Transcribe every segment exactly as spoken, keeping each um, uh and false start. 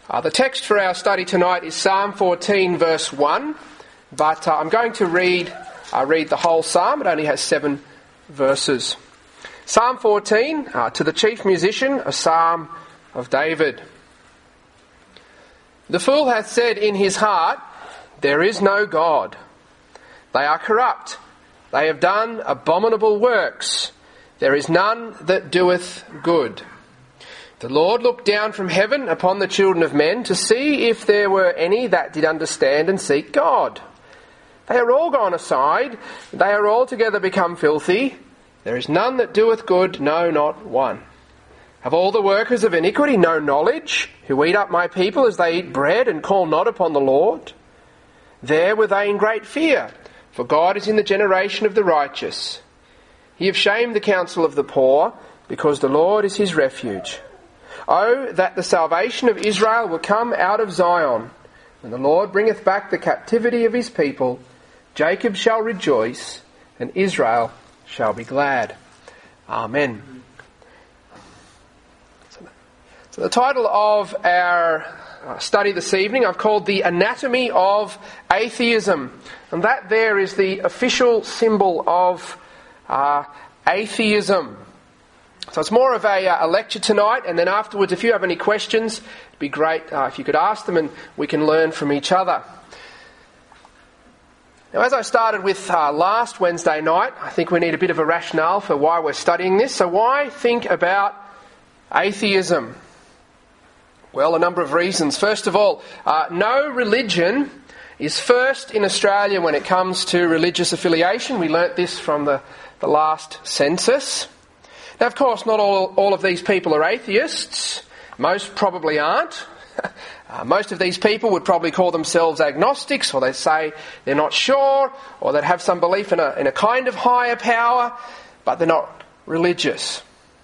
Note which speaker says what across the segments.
Speaker 1: Uh, the text for our study tonight is Psalm fourteen, verse one, but uh, I'm going to read uh, read the whole psalm. It only has seven verses. Psalm fourteen, uh, to the chief musician, a psalm of David. The fool hath said in his heart, there is no God. They are corrupt. They have done abominable works. There is none that doeth good. The Lord looked down from heaven upon the children of men to see if there were any that did understand and seek God. They are all gone aside. They are altogether become filthy. There is none that doeth good, no, not one. Have all the workers of iniquity no knowledge, who eat up my people as they eat bread and call not upon the Lord? There were they in great fear, for God is in the generation of the righteous. He have shamed the counsel of the poor, because the Lord is his refuge. Oh, that the salvation of Israel will come out of Zion. When the Lord bringeth back the captivity of his people, Jacob shall rejoice, and Israel shall be glad. Amen. So the title of our study this evening I've called The Anatomy of Atheism. And that there is the official symbol of uh, atheism. So it's more of a, a lecture tonight, and then afterwards, if you have any questions, it'd be great uh, if you could ask them and we can learn from each other. Now, as I started with uh, last Wednesday night, I think we need a bit of a rationale for why we're studying this. So why think about atheism? Well, a number of reasons. First of all, uh, no religion is first in Australia when it comes to religious affiliation. We learnt this from the, the last census. Now, of course, not all, all of these people are atheists. Most probably aren't. uh, most of these people would probably call themselves agnostics, or they'd say they're not sure, or they'd have some belief in a, in a kind of higher power, but they're not religious.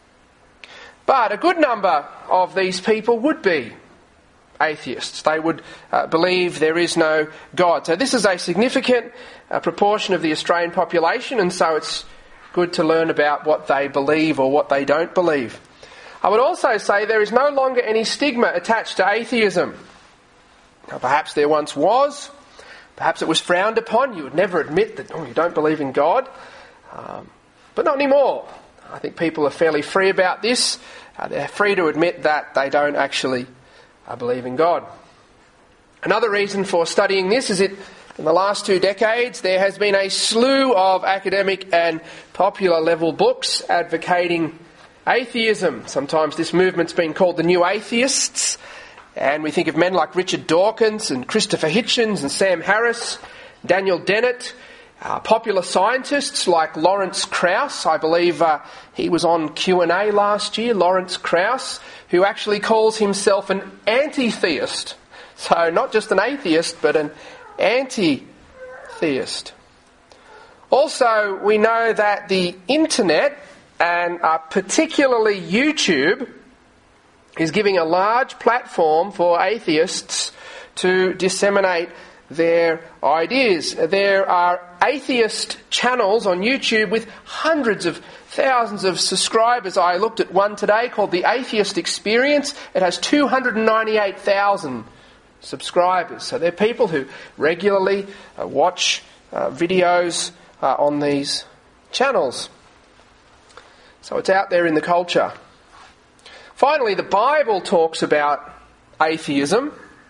Speaker 1: But a good number of these people would be atheists. They would uh, believe there is no God. So this is a significant uh, proportion of the Australian population, and so it's good to learn about what they believe or what they don't believe. I would also say there is no longer any stigma attached to atheism. Now, perhaps there once was. Perhaps it was frowned upon. You would never admit that, oh, you don't believe in God. Um, but not anymore. I think people are fairly free about this. Uh, they're free to admit that they don't actually uh, believe in God. Another reason for studying this is that in the last two decades there has been a slew of academic and popular level books advocating atheism. Sometimes this movement's been called the New Atheists, and we think of men like Richard Dawkins and Christopher Hitchens and Sam Harris, Daniel Dennett, uh, popular scientists like Lawrence Krauss. I believe uh, he was on Q and A last year, Lawrence Krauss, who actually calls himself an anti-theist. So not just an atheist, but an anti-theist. Also, we know that the internet, and uh, particularly YouTube, is giving a large platform for atheists to disseminate their ideas. There are atheist channels on YouTube with hundreds of thousands of subscribers. I looked at one today called The Atheist Experience. It has two hundred ninety-eight thousand subscribers. So they're people who regularly uh, watch uh, videos uh, on these channels. So it's out there in the culture. Finally, the Bible talks about atheism.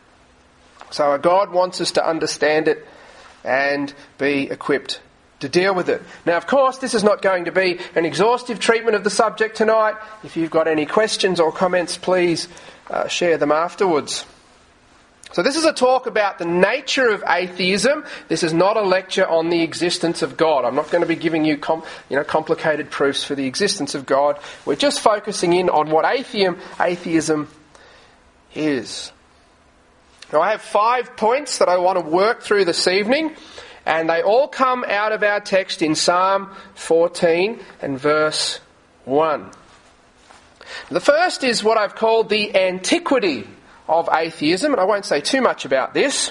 Speaker 1: So God wants us to understand it and be equipped to deal with it. Now, of course, this is not going to be an exhaustive treatment of the subject tonight. If you've got any questions or comments, please uh, share them afterwards. So this is a talk about the nature of atheism. This is not a lecture on the existence of God. I'm not going to be giving you, com- you know, complicated proofs for the existence of God. We're just focusing in on what atheism, atheism is. Now, I have five points that I want to work through this evening, and they all come out of our text in Psalm fourteen and verse one. The first is what I've called the antiquity of atheism, and I won't say too much about this.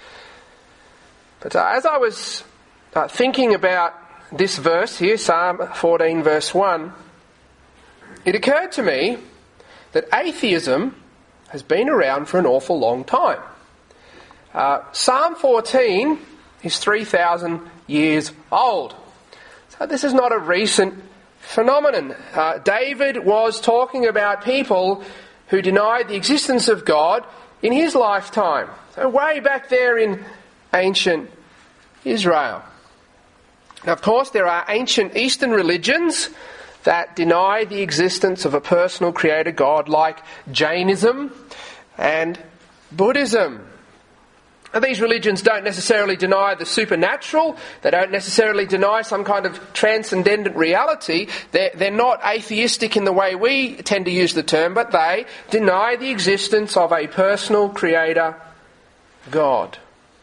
Speaker 1: But uh, as I was uh, thinking about this verse here, Psalm fourteen verse one, it occurred to me that atheism has been around for an awful long time. Uh, Psalm fourteen is three thousand years old. So this is not a recent phenomenon. Uh, David was talking about people who denied the existence of God in his lifetime. So way back there in ancient Israel. Now, of course, there are ancient Eastern religions that deny the existence of a personal creator God, like Jainism and Buddhism. Now, these religions don't necessarily deny the supernatural. They don't necessarily deny some kind of transcendent reality. They're, they're not atheistic in the way we tend to use the term, but they deny the existence of a personal creator God.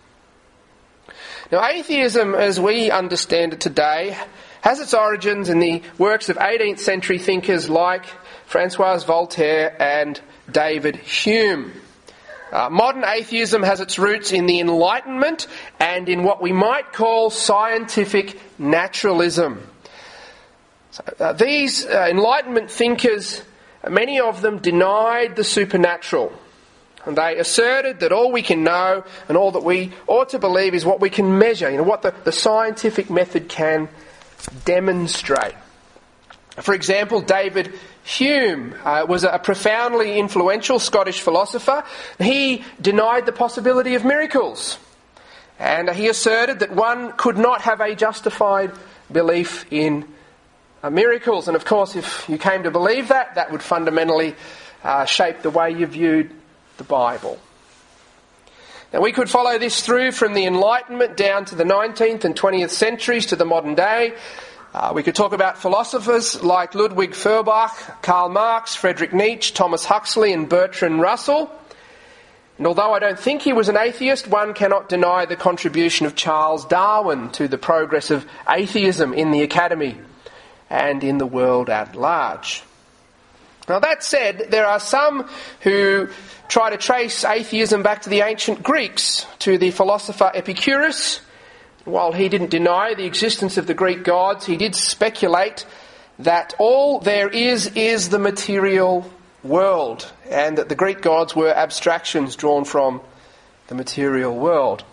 Speaker 1: Now, atheism, as we understand it today, has its origins in the works of eighteenth century thinkers like Francois Voltaire and David Hume. Uh, modern atheism has its roots in the Enlightenment and in what we might call scientific naturalism. So, uh, these uh, Enlightenment thinkers, many of them denied the supernatural. And they asserted that all we can know and all that we ought to believe is what we can measure, you know, what the, the scientific method can demonstrate. For example, David Hume uh, was a profoundly influential Scottish philosopher. He denied the possibility of miracles. And he asserted that one could not have a justified belief in uh, miracles. And of course, if you came to believe that, that would fundamentally uh, shape the way you viewed the Bible. Now, we could follow this through from the Enlightenment down to the nineteenth and twentieth centuries to the modern day. Uh, we could talk about philosophers like Ludwig Feuerbach, Karl Marx, Friedrich Nietzsche, Thomas Huxley and Bertrand Russell. And although I don't think he was an atheist, one cannot deny the contribution of Charles Darwin to the progress of atheism in the academy and in the world at large. Now, that said, there are some who try to trace atheism back to the ancient Greeks, to the philosopher Epicurus. While he didn't deny the existence of the Greek gods, he did speculate that all there is is the material world, and that the Greek gods were abstractions drawn from the material world.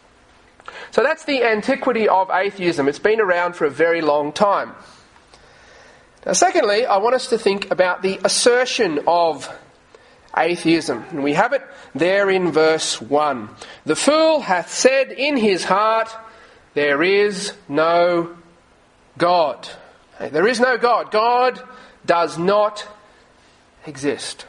Speaker 1: So that's the antiquity of atheism. It's been around for a very long time. Now, secondly, I want us to think about the assertion of atheism. And we have it there in verse one. The fool hath said in his heart, there is no God. There is no God. God does not exist.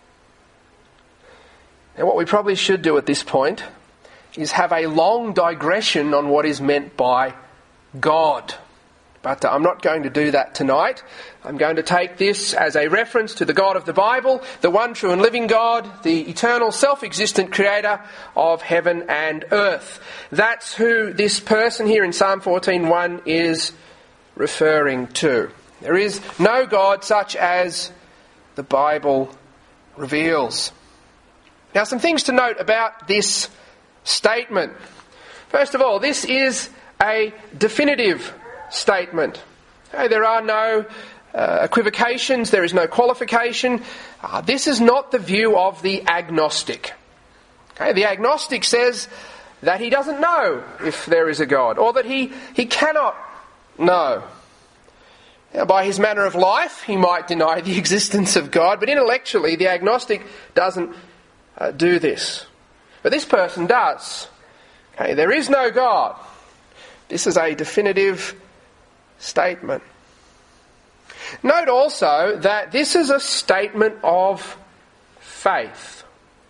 Speaker 1: Now, what we probably should do at this point is have a long digression on what is meant by God. But uh, I'm not going to do that tonight. I'm going to take this as a reference to the God of the Bible, the one true and living God, the eternal self-existent creator of heaven and earth. That's who this person here in Psalm fourteen one is referring to. There is no God such as the Bible reveals. Now, some things to note about this statement. First of all, this is a definitive statement. Okay, there are no uh, equivocations, there is no qualification. Uh, this is not the view of the agnostic. Okay, the agnostic says that he doesn't know if there is a God, or that he, he cannot know. Now, by his manner of life, he might deny the existence of God, but intellectually, the agnostic doesn't uh, do this. But this person does. Okay, there is no God. This is a definitive statement. Note also that this is a statement of faith.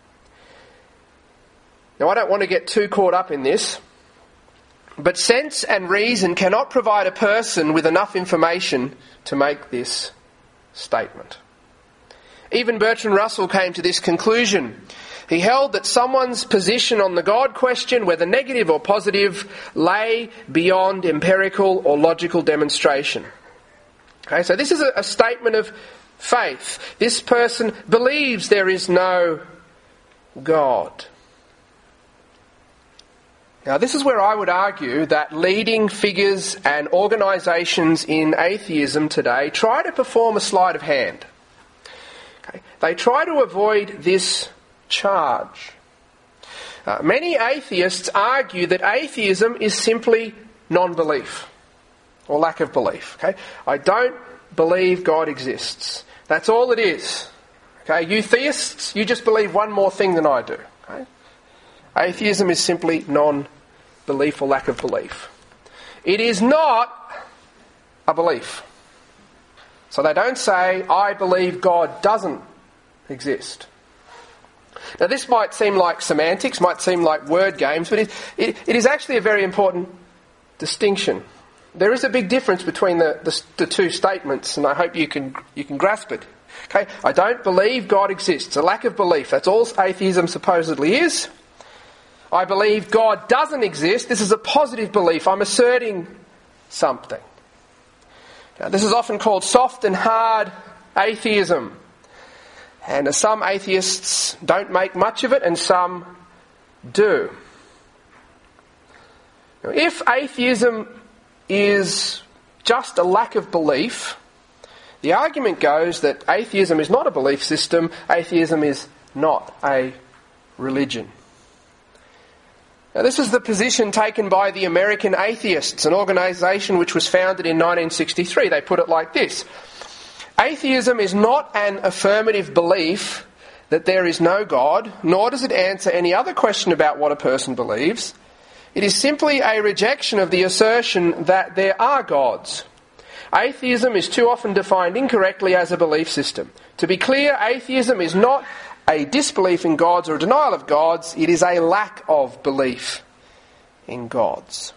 Speaker 1: Now, I don't want to get too caught up in this, but sense and reason cannot provide a person with enough information to make this statement. Even Bertrand Russell came to this conclusion. He held that someone's position on the God question, whether negative or positive, lay beyond empirical or logical demonstration. Okay, so this is a, a statement of faith. This person believes there is no God. Now, this is where I would argue that leading figures and organisations in atheism today try to perform a sleight of hand. Okay? They try to avoid this charge. Uh, many atheists argue that atheism is simply non-belief or lack of belief. Okay? I don't believe God exists. That's all it is. Okay? You theists, you just believe one more thing than I do. Okay? Atheism is simply non-belief or lack of belief. It is not a belief. So they don't say, I believe God doesn't exist. Now this might seem like semantics, might seem like word games, but it, it, it is actually a very important distinction. There is a big difference between the, the, the two statements, and I hope you can you can grasp it. Okay, I don't believe God exists. A lack of belief. That's all atheism supposedly is. I believe God doesn't exist. This is a positive belief. I'm asserting something. Now, this is often called soft and hard atheism. And some atheists don't make much of it, and some do. Now, if atheism is just a lack of belief, the argument goes that atheism is not a belief system, atheism is not a religion. Now, this is the position taken by the American Atheists, an organisation which was founded in nineteen sixty-three. They put it like this: atheism is not an affirmative belief that there is no God, nor does it answer any other question about what a person believes. It is simply a rejection of the assertion that there are gods. Atheism is too often defined incorrectly as a belief system. To be clear, atheism is not a disbelief in gods or a denial of gods, it is a lack of belief in gods.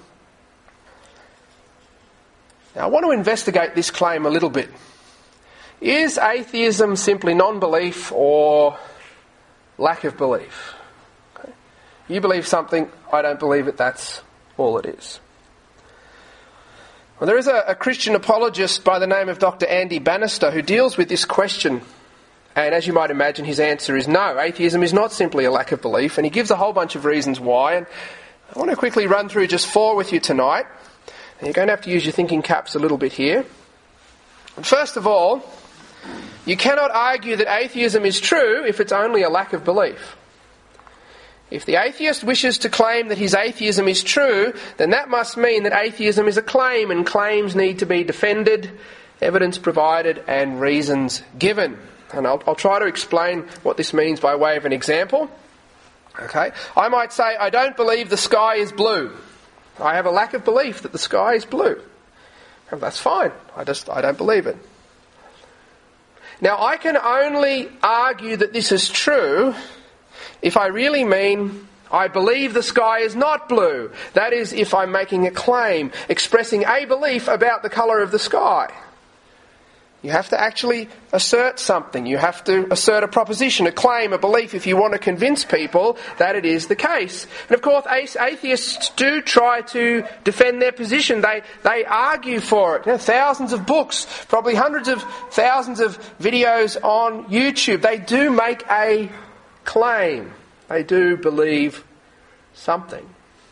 Speaker 1: Now, I want to investigate this claim a little bit. Is atheism simply non-belief or lack of belief? Okay. You believe something, I don't believe it, that's all it is. Well, there is a, a Christian apologist by the name of Doctor Andy Bannister who deals with this question. And as you might imagine, his answer is no, atheism is not simply a lack of belief, and he gives a whole bunch of reasons why. And I want to quickly run through just four with you tonight. And you're going to have to use your thinking caps a little bit here. And first of all, you cannot argue that atheism is true if it's only a lack of belief. If the atheist wishes to claim that his atheism is true, then that must mean that atheism is a claim, and claims need to be defended, evidence provided, and reasons given. And I'll, I'll try to explain what this means by way of an example. Okay, I might say, I don't believe the sky is blue. I have a lack of belief that the sky is blue. And that's fine. I just I don't believe it. Now, I can only argue that this is true if I really mean I believe the sky is not blue. That is, if I'm making a claim, expressing a belief about the colour of the sky. You have to actually assert something. You have to assert a proposition, a claim, a belief if you want to convince people that it is the case. And of course, atheists do try to defend their position. They they argue for it. You know, thousands of books, probably hundreds of thousands of videos on YouTube. They do make a claim. They do believe something.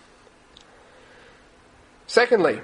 Speaker 1: Secondly,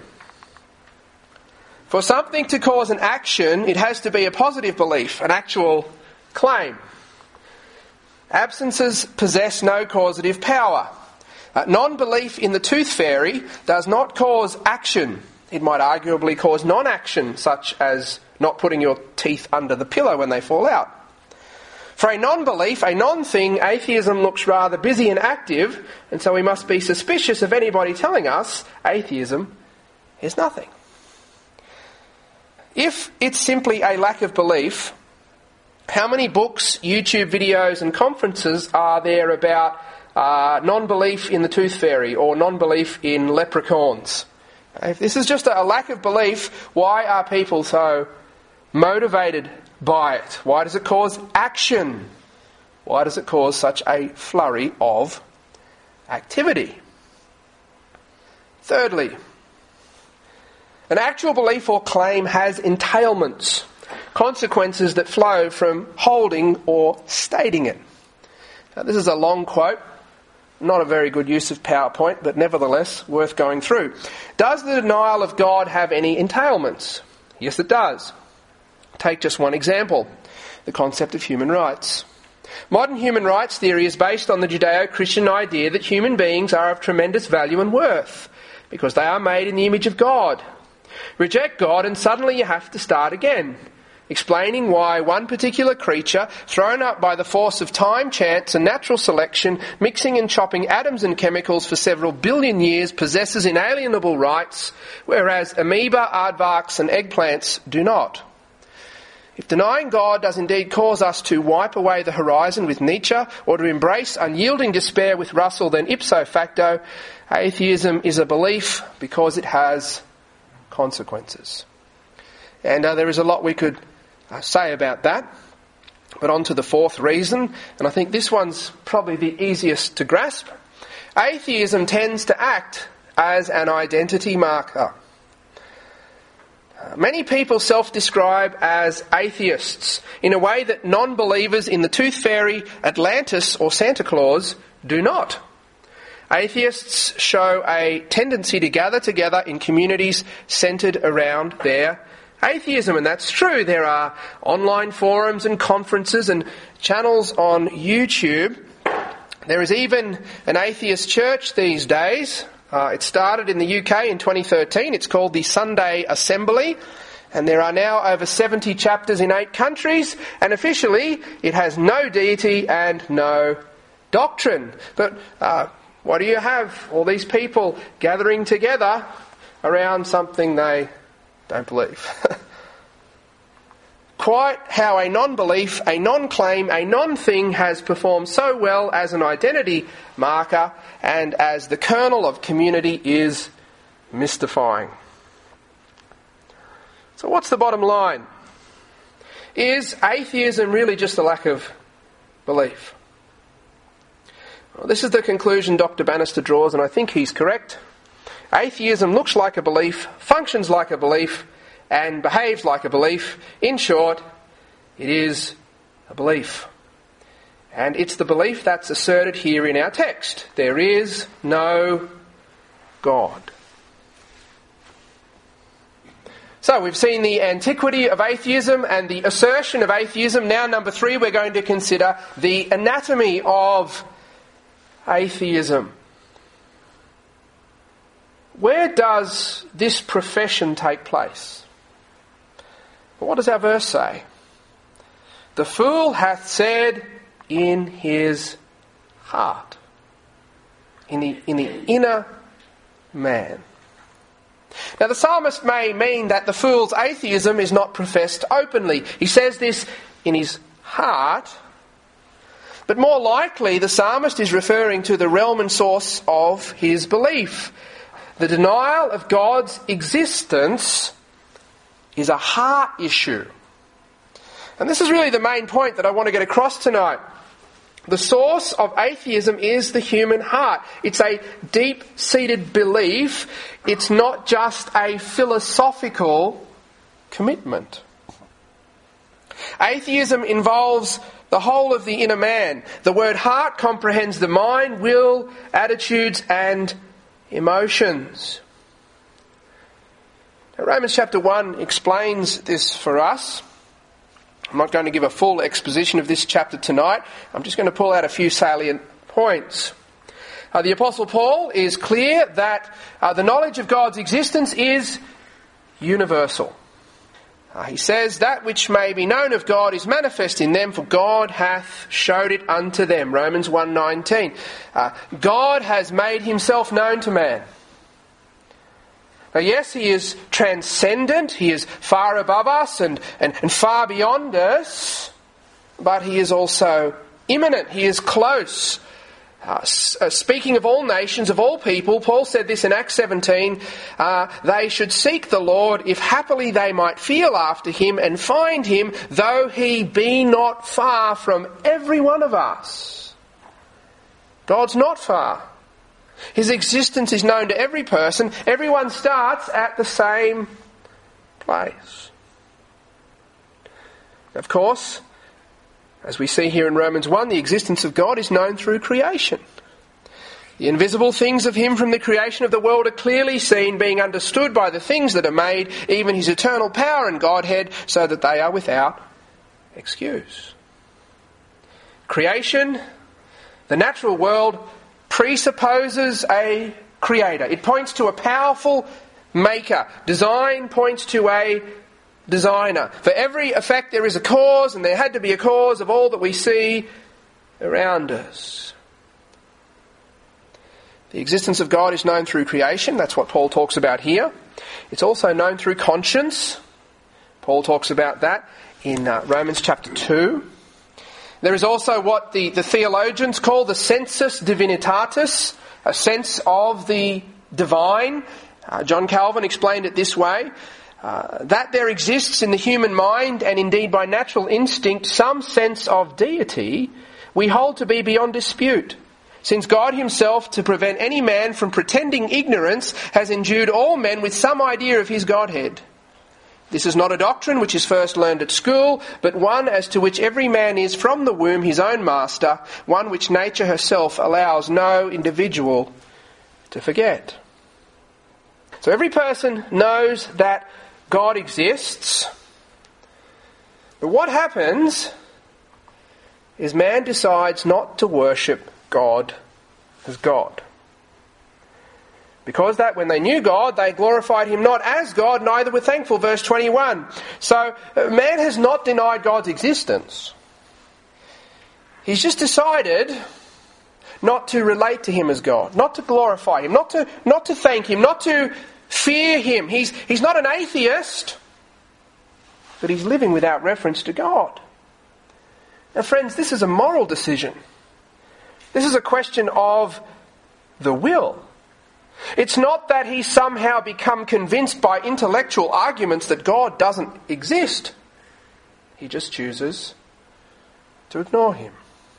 Speaker 1: for something to cause an action, it has to be a positive belief, an actual claim. Absences possess no causative power. Uh, non-belief in the tooth fairy does not cause action. It might arguably cause non-action, such as not putting your teeth under the pillow when they fall out. For a non-belief, a non-thing, atheism looks rather busy and active, and so we must be suspicious of anybody telling us atheism is nothing. If it's simply a lack of belief, how many books, YouTube videos and conferences are there about uh, non-belief in the tooth fairy or non-belief in leprechauns? If this is just a lack of belief, why are people so motivated by it? Why does it cause action? Why does it cause such a flurry of activity? Thirdly, an actual belief or claim has entailments, consequences that flow from holding or stating it. Now, this is a long quote, not a very good use of PowerPoint, but nevertheless worth going through. Does the denial of God have any entailments? Yes, it does. Take just one example. the concept of human rights. Modern human rights theory is based on the Judeo-Christian idea that human beings are of tremendous value and worth because they are made in the image of God. Reject God and suddenly you have to start again, explaining why one particular creature, thrown up by the force of time, chance and natural selection, mixing and chopping atoms and chemicals for several billion years, possesses inalienable rights, whereas amoeba, aardvarks and eggplants do not. If denying God does indeed cause us to wipe away the horizon with Nietzsche or to embrace unyielding despair with Russell, then ipso facto, atheism is a belief because it has consequences. And uh, there is a lot we could uh, say about that. But on to the fourth reason, and I think this one's probably the easiest to grasp. Atheism tends to act as an identity marker. Uh, many people self-describe as atheists in a way that non-believers in the Tooth Fairy, Atlantis or Santa Claus do not. Atheists show a tendency to gather together in communities centred around their atheism, and that's true. There are online forums and conferences and channels on YouTube. There is even an atheist church these days. Uh, it started in the U K in twenty thirteen. It's called the Sunday Assembly, and there are now over seventy chapters in eight countries, and officially it has no deity and no doctrine. But uh, what do you have? All these people gathering together around something they don't believe. Quite how a non-belief, a non-claim, a non-thing has performed so well as an identity marker and as the kernel of community is mystifying. So what's the bottom line? Is atheism really just a lack of belief? Well, this is the conclusion Doctor Bannister draws, and I think he's correct. Atheism looks like a belief, functions like a belief, and behaves like a belief. In short, it is a belief. And it's the belief that's asserted here in our text. There is no God. So we've seen the antiquity of atheism and the assertion of atheism. Now, number three, we're going to consider the anatomy of atheism. Where does this profession take place? What does our verse say? The fool hath said in his heart, in the, in the inner man. Now the psalmist may mean that the fool's atheism is not professed openly. He says this in his heart, but more likely the psalmist is referring to the realm and source of his belief. The denial of God's existence is a heart issue. And this is really the main point that I want to get across tonight. The source of atheism is the human heart. It's a deep-seated belief. It's not just a philosophical commitment. Atheism involves the whole of the inner man. The word heart comprehends the mind, will, attitudes and emotions. Now, Romans chapter one explains this for us. I'm not going to give a full exposition of this chapter tonight. I'm just going to pull out a few salient points. Uh, the Apostle Paul is clear that uh, the knowledge of God's existence is universal. Uh, he says, that which may be known of God is manifest in them, for God hath showed it unto them. Romans one nineteen. Uh, God has made himself known to man. Now yes, he is transcendent, he is far above us and, and, and far beyond us, but he is also immanent, he is close. Uh, uh, speaking of all nations, of all people, Paul said this in Acts seventeen, uh, they should seek the Lord if happily they might feel after him and find him, though he be not far from every one of us. God's not far. His existence is known to every person. Everyone starts at the same place. Of course, as we see here in Romans one, the existence of God is known through creation. The invisible things of him from the creation of the world are clearly seen, being understood by the things that are made, even his eternal power and Godhead, so that they are without excuse. Creation, the natural world, presupposes a creator. It points to a powerful maker. Design points to a designer. For every effect there is a cause, and there had to be a cause of all that we see around us. The existence of God is known through creation. That's what Paul talks about here. It's also known through conscience. Paul talks about that in uh, Romans chapter two. There is also what the, the theologians call the sensus divinitatis, a sense of the divine. Uh, John Calvin explained it this way, uh, that there exists in the human mind, and indeed by natural instinct, some sense of deity we hold to be beyond dispute, since God himself, to prevent any man from pretending ignorance, has endued all men with some idea of his Godhead. This is not a doctrine which is first learned at school, but one as to which every man is from the womb his own master, one which nature herself allows no individual to forget. So every person knows that God exists, but what happens is man decides not to worship God as God. Because that when they knew God, they glorified him not as God, neither were thankful. Verse twenty-one. So man has not denied God's existence. He's just decided not to relate to him as God, not to glorify him, not to not to thank him, not to fear him. He's, he's not an atheist, but he's living without reference to God. Now friends, this is a moral decision. This is a question of the will. It's not that he's somehow become convinced by intellectual arguments that God doesn't exist. He just chooses to ignore him.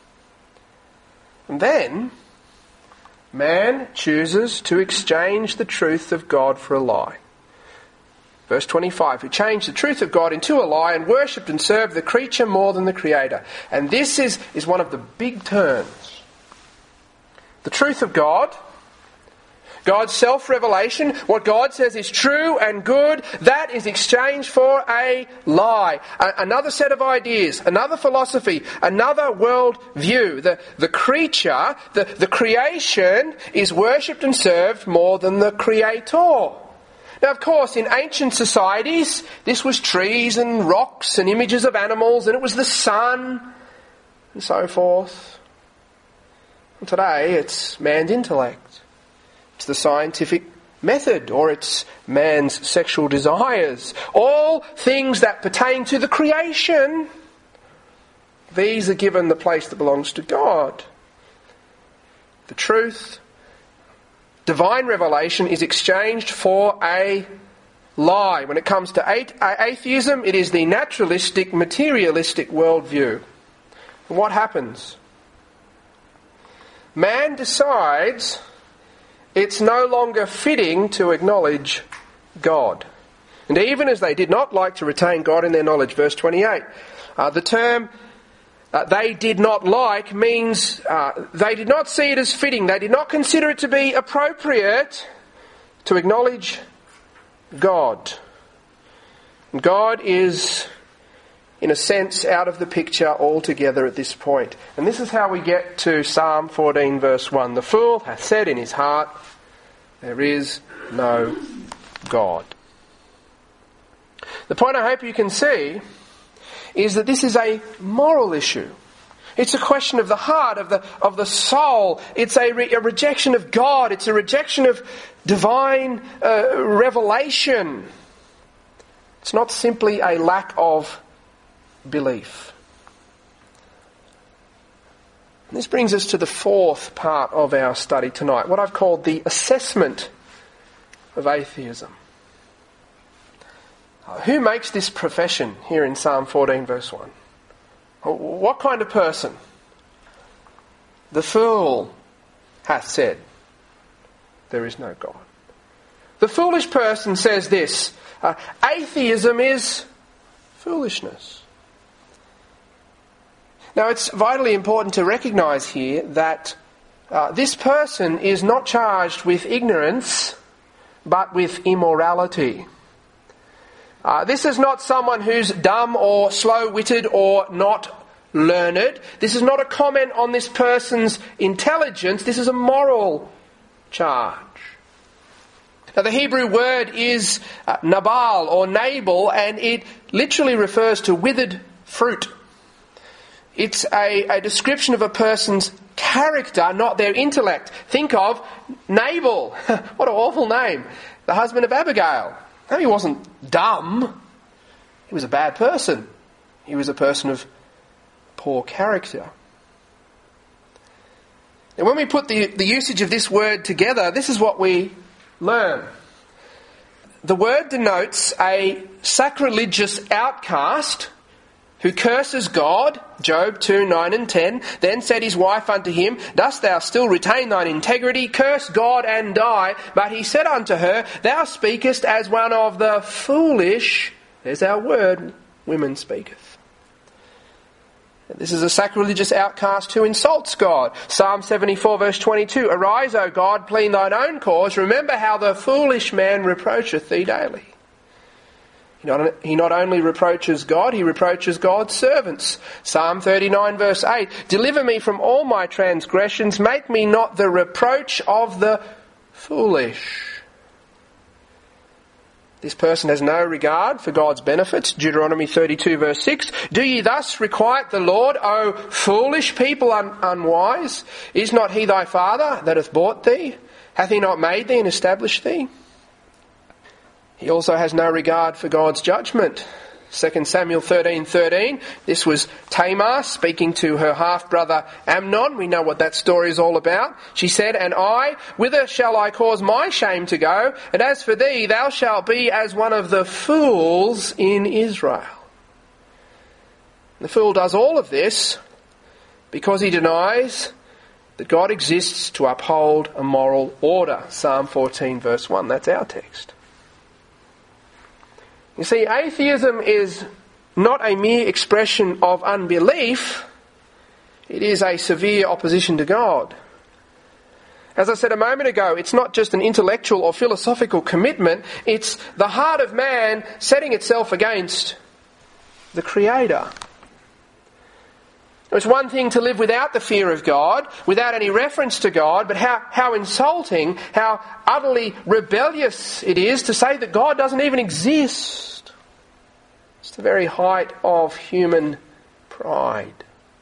Speaker 1: And then, man chooses to exchange the truth of God for a lie. Verse twenty-five, who changed the truth of God into a lie and worshipped and served the creature more than the Creator. And this is, is one of the big turns. The truth of God, God's self-revelation, what God says is true and good, that is exchanged for a lie. A- another set of ideas, another philosophy, another world view. The, the creature, the, the creation is worshipped and served more than the Creator. Now, of course, in ancient societies, this was trees and rocks and images of animals, and it was the sun and so forth. And today, it's man's intellect. It's the scientific method, or it's man's sexual desires. All things that pertain to the creation, these are given the place that belongs to God. The truth, divine revelation, is exchanged for a lie. When it comes to atheism, it is the naturalistic, materialistic worldview. And what happens? Man decides it's no longer fitting to acknowledge God. And even as they did not like to retain God in their knowledge, verse twenty-eight, uh, the term uh, they did not like means uh, they did not see it as fitting. They did not consider it to be appropriate to acknowledge God. And God is, in a sense, out of the picture altogether at this point. And this is how we get to Psalm fourteen, verse one. The fool hath said in his heart, there is no God. The point I hope you can see is that this is a moral issue. It's a question of the heart, of the of the soul. It's a, re- a rejection of God. It's a rejection of divine uh, revelation. It's not simply a lack of belief. And this brings us to the fourth part of our study tonight, what I've called the assessment of atheism. Who makes this profession here in Psalm fourteen, verse one? What kind of person? The fool hath said, there is no God. The foolish person says this, uh, atheism is foolishness. Now, it's vitally important to recognise here that uh, this person is not charged with ignorance, but with immorality. Uh, this is not someone who's dumb or slow-witted or not learned. This is not a comment on this person's intelligence. This is a moral charge. Now, the Hebrew word is uh, Nabal or Nabal, and it literally refers to withered fruit. It's a, a description of a person's character, not their intellect. Think of Nabal. What an awful name. The husband of Abigail. No, he wasn't dumb. He was a bad person. He was a person of poor character. And when we put the, the usage of this word together, this is what we learn. The word denotes a sacrilegious outcast who curses God, Job two, nine and ten. Then said his wife unto him, Dost thou still retain thine integrity? Curse God and die. But he said unto her, Thou speakest as one of the foolish. There's our word, women speaketh. This is a sacrilegious outcast who insults God. Psalm seventy-four verse twenty-two, Arise, O God, plead thine own cause. Remember how the foolish man reproacheth thee daily. He not, he not only reproaches God, he reproaches God's servants. Psalm thirty-nine verse eight, Deliver me from all my transgressions, make me not the reproach of the foolish. This person has no regard for God's benefits. Deuteronomy thirty-two verse six, Do ye thus requite the Lord, O foolish people un- unwise? Is not he thy father that hath bought thee? Hath he not made thee and established thee? He also has no regard for God's judgment. Second Samuel thirteen thirteen. This was Tamar speaking to her half-brother Amnon. We know what that story is all about. She said, And I, whither shall I cause my shame to go? And as for thee, thou shalt be as one of the fools in Israel. The fool does all of this because he denies that God exists to uphold a moral order. Psalm fourteen verse one. That's our text. You see, atheism is not a mere expression of unbelief. It is a severe opposition to God. As I said a moment ago, it's not just an intellectual or philosophical commitment. It's the heart of man setting itself against the Creator. It's one thing to live without the fear of God, without any reference to God, but how, how insulting, how utterly rebellious it is to say that God doesn't even exist. It's the very height of human pride.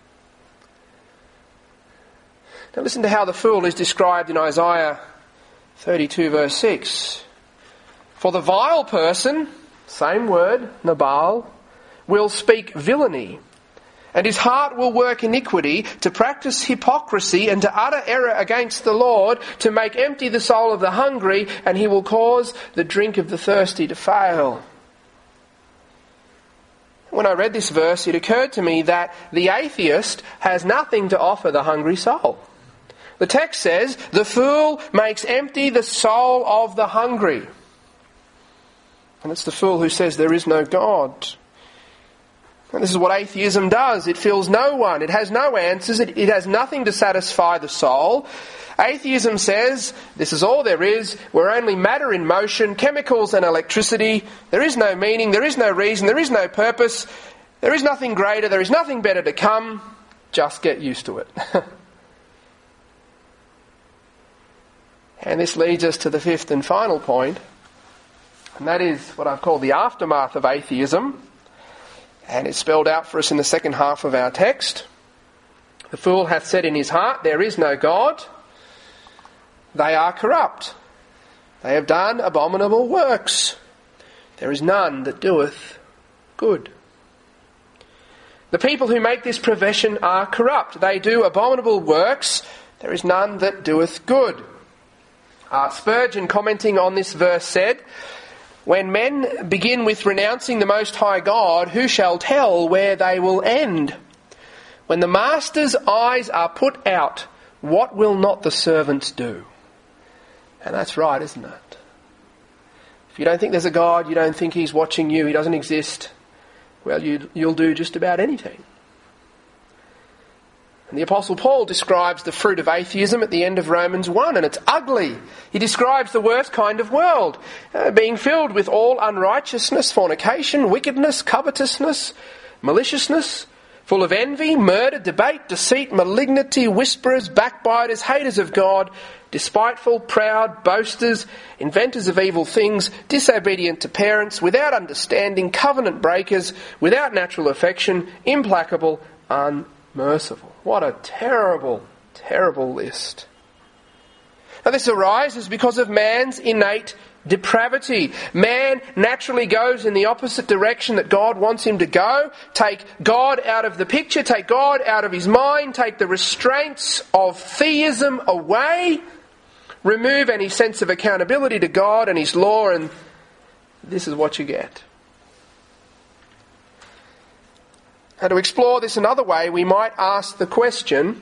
Speaker 1: Now listen to how the fool is described in Isaiah thirty-two verse six. For the vile person, same word, Nabal, will speak villainy, and his heart will work iniquity, to practice hypocrisy and to utter error against the Lord, to make empty the soul of the hungry, and he will cause the drink of the thirsty to fail. When I read this verse, it occurred to me that the atheist has nothing to offer the hungry soul. The text says, the fool makes empty the soul of the hungry. And it's the fool who says there is no God. And this is what atheism does. It fills no one. It has no answers. It, it has nothing to satisfy the soul. Atheism says, this is all there is. We're only matter in motion, chemicals and electricity. There is no meaning. There is no reason. There is no purpose. There is nothing greater. There is nothing better to come. Just get used to it. And this leads us to the fifth and final point. And that is what I've called the aftermath of atheism. And it's spelled out for us in the second half of our text. The fool hath said in his heart, there is no God. They are corrupt. They have done abominable works. There is none that doeth good. The people who make this profession are corrupt. They do abominable works. There is none that doeth good. Uh, Spurgeon, commenting on this verse, said, when men begin with renouncing the Most High God, who shall tell where they will end? When the master's eyes are put out, what will not the servants do? And that's right, isn't it? If you don't think there's a God, you don't think he's watching you, he doesn't exist, well, you, you'll do just about anything. And the Apostle Paul describes the fruit of atheism at the end of Romans one, and it's ugly. He describes the worst kind of world, uh, being filled with all unrighteousness, fornication, wickedness, covetousness, maliciousness, full of envy, murder, debate, deceit, malignity, whisperers, backbiters, haters of God, despiteful, proud, boasters, inventors of evil things, disobedient to parents, without understanding, covenant breakers, without natural affection, implacable, unmerciful. What a terrible, terrible list. Now this arises because of man's innate depravity. Man naturally goes in the opposite direction that God wants him to go. Take God out of the picture, take God out of his mind, take the restraints of theism away, remove any sense of accountability to God and his law, and this is what you get. And to explore this another way, we might ask the question,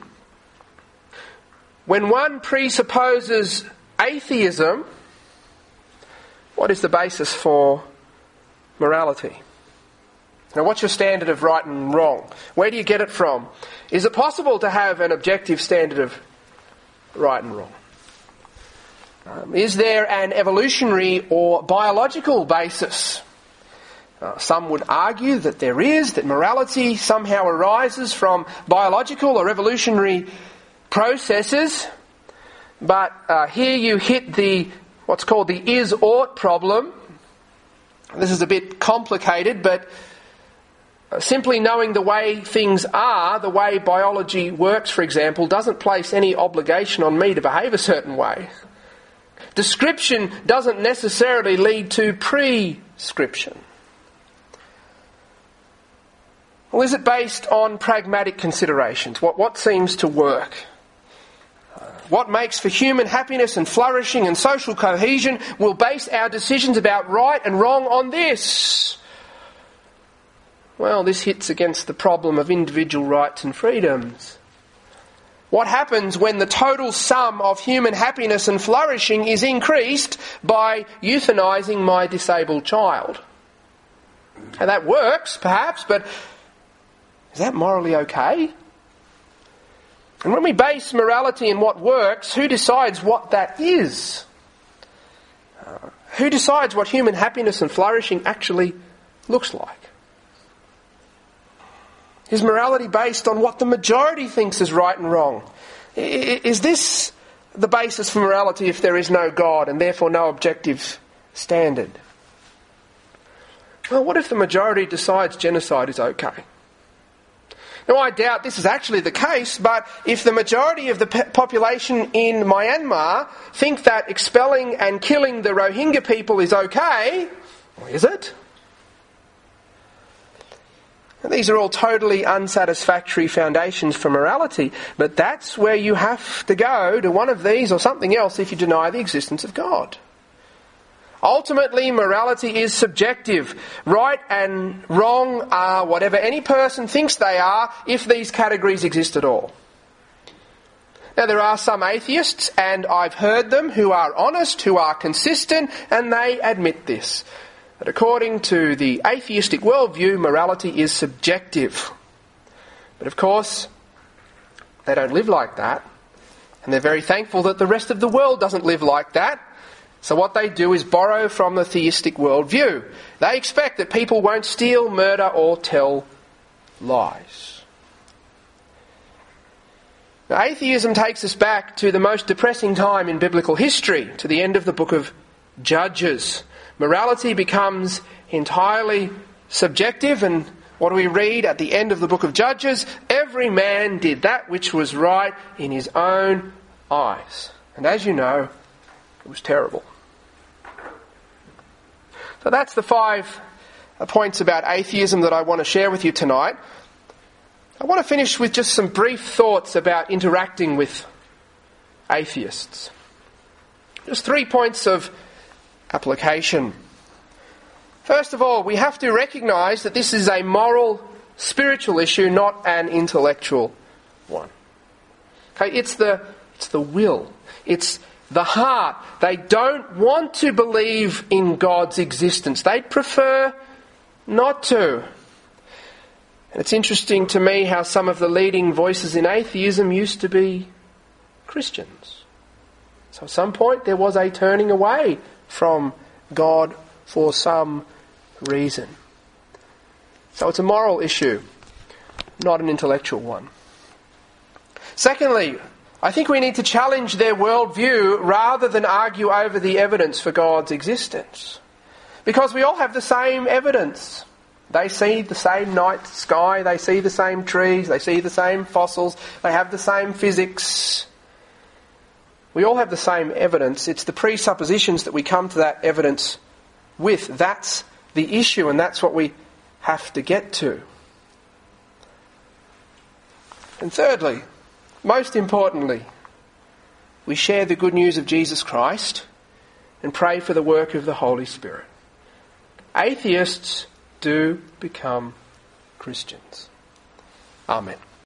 Speaker 1: when one presupposes atheism, what is the basis for morality? Now, what's your standard of right and wrong? Where do you get it from? Is it possible to have an objective standard of right and wrong? Um, is there an evolutionary or biological basis? Uh, some would argue that there is, that morality somehow arises from biological or evolutionary processes. But uh, here you hit the what's called the is-ought problem. This is a bit complicated, but simply knowing the way things are, the way biology works, for example, doesn't place any obligation on me to behave a certain way. Description doesn't necessarily lead to prescription. Well, is it based on pragmatic considerations? What, what seems to work? What makes for human happiness and flourishing and social cohesion will base our decisions about right and wrong on this. Well, this hits against the problem of individual rights and freedoms. What happens when the total sum of human happiness and flourishing is increased by euthanizing my disabled child? Now that works, perhaps, but is that morally okay? And when we base morality on what works, who decides what that is? Uh, who decides what human happiness and flourishing actually looks like? Is morality based on what the majority thinks is right and wrong? I- is this the basis for morality if there is no God and therefore no objective standard? Well, what if the majority decides genocide is okay? Now, I doubt this is actually the case, but if the majority of the pe- population in Myanmar think that expelling and killing the Rohingya people is okay, well, is it? And these are all totally unsatisfactory foundations for morality, but that's where you have to go to one of these or something else if you deny the existence of God. Ultimately, morality is subjective. Right and wrong are whatever any person thinks they are, if these categories exist at all. Now, there are some atheists, and I've heard them, who are honest, who are consistent, and they admit this. That according to the atheistic worldview, morality is subjective. But of course, they don't live like that. And they're very thankful that the rest of the world doesn't live like that. So what they do is borrow from the theistic worldview. They expect that people won't steal, murder, or tell lies. Now, atheism takes us back to the most depressing time in biblical history, to the end of the book of Judges. Morality becomes entirely subjective, and what do we read at the end of the book of Judges? Every man did that which was right in his own eyes. And as you know, it was terrible. So that's the five points about atheism that I want to share with you tonight. I want to finish with just some brief thoughts about interacting with atheists. Just three points of application. First of all, we have to recognise that this is a moral, spiritual issue, not an intellectual one. Okay, it's the it's the will. It's the heart. They don't want to believe in God's existence. They prefer not to. And it's interesting to me how some of the leading voices in atheism used to be Christians. So at some point there was a turning away from God for some reason. So it's a moral issue, not an intellectual one. Secondly, I think we need to challenge their worldview rather than argue over the evidence for God's existence. Because we all have the same evidence. They see the same night sky, they see the same trees, they see the same fossils, they have the same physics. We all have the same evidence. It's the presuppositions that we come to that evidence with. That's the issue, and that's what we have to get to. And thirdly, most importantly, we share the good news of Jesus Christ and pray for the work of the Holy Spirit. Atheists do become Christians. Amen.